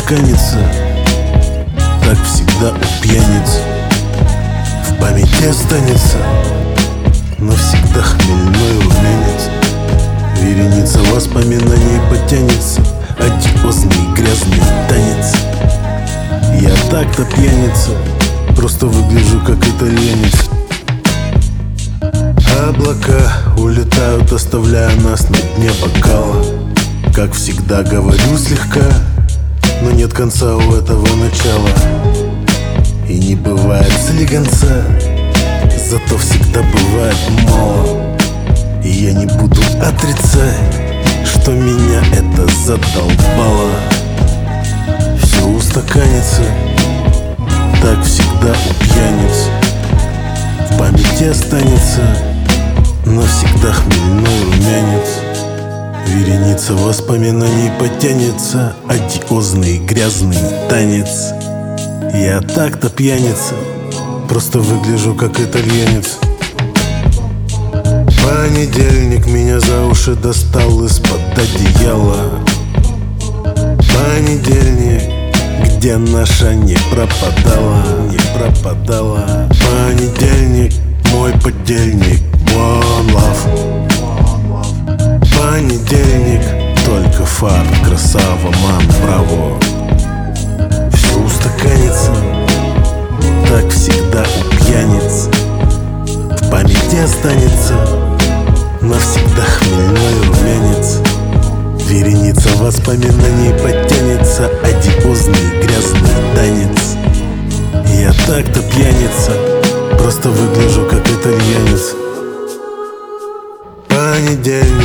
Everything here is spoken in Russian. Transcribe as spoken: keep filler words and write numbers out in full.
устаканится, так всегда у пьяниц. В памяти останется навсегда хмельной румянец. Вереница воспоминаний потянется, одиозный грязный танец. Я так-то пьяница, просто выгляжу как итальянец. Облака улетают, оставляя нас на дне бокала. Как всегда говорю слегка, но нет конца у этого начала. И не бывает слегонца, зато всегда бывает мало. И я не буду отрицать, что меня это задолбало. Все устаканится, так всегда у пьяниц. В памяти останется навсегда хмельной румянец. Вереница воспоминаний потянется, одиозный грязный танец. Я так-то пьяница, просто выгляжу как итальянец. Понедельник меня за уши достал из-под одеяла. Понедельник, где наша не пропадала, не пропадала. Понедельник, мой подельник, one love. Понедельник, только факт, красава, мам, браво. Все устаканится, так всегда у пьяниц. В памяти останется навсегда хмельной румянец. Вереница воспоминаний потянется, одиозный грязный танец. Я так-то пьяница, просто выгляжу как итальянец. Понедельник,